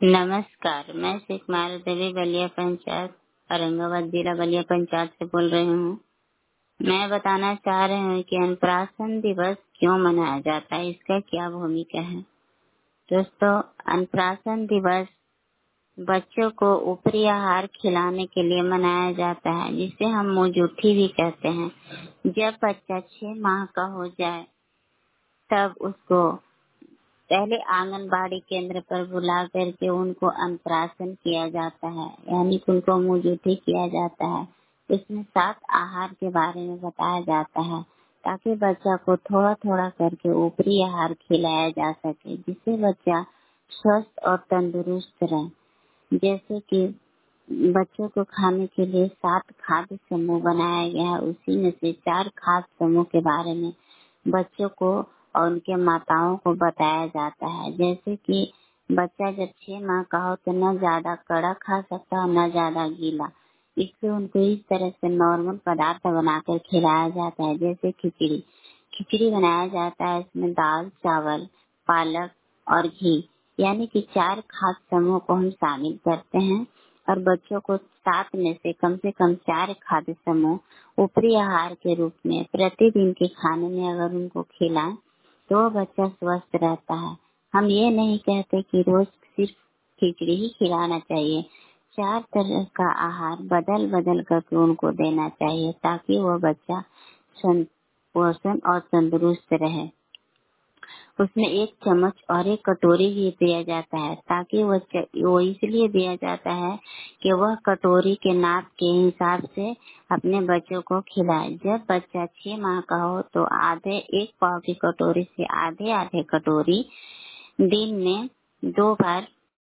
नमस्कार, मैं शेखमारा देवी बलिया पंचायत औरंगाबाद जिला बलिया पंचायत से बोल रही हूँ। मैं बताना चाह रही हूँ कि अन्नप्राशन दिवस क्यों मनाया जाता है, इसका क्या भूमिका है। दोस्तों, अन्नप्राशन दिवस बच्चों को ऊपरी आहार खिलाने के लिए मनाया जाता है, जिसे हम मुंहजूठी भी कहते हैं। जब बच्चा 6 माह का हो जाए तब उसको पहले आंगनबाड़ी केंद्र पर बुला करके उनको अन्नप्राशन किया जाता है, यानी कि उनको मुंहजूठी किया जाता है। इसमें 7 आहार के बारे में बताया जाता है, ताकि बच्चा को थोड़ा थोड़ा करके ऊपरी आहार खिलाया जा सके, जिससे बच्चा स्वस्थ और तंदुरुस्त रहे। जैसे कि बच्चों को खाने के लिए 7 खाद्य समूह बनाया गया है, उसी में से 4 खाद्य समूह के बारे में बच्चों को और उनके माताओं को बताया जाता है। जैसे कि बच्चा जब 6 माह का हो तो न ज्यादा कड़ा खा सकता और न ज्यादा गीला। इससे उनको इस तरह से नॉर्मल पदार्थ बनाकर खिलाया जाता है, जैसे खिचड़ी बनाया जाता है। इसमें दाल, चावल, पालक और घी, यानी कि 4 खाद्य समूह को हम शामिल करते हैं और बच्चों को 7 में से कम 4 खाद्य समूह ऊपरी आहार के रूप में प्रतिदिन के खाने में अगर उनको खिलाएं तो बच्चा स्वस्थ रहता है। हम ये नहीं कहते कि रोज सिर्फ खिचड़ी ही खिलाना चाहिए। 4 तरह का आहार बदल बदल करके उनको देना चाहिए, ताकि वो बच्चा पोषण और तंदुरुस्त रहे। उसमें 1 चम्मच और 1 कटोरी भी दिया जाता है, ताकि वो इसलिए दिया जाता है कि वह कटोरी के नाप के हिसाब से अपने बच्चों को खिलाए। जब बच्चा 6 माह का हो तो 1 पाव की कटोरी से आधे कटोरी दिन में 2 बार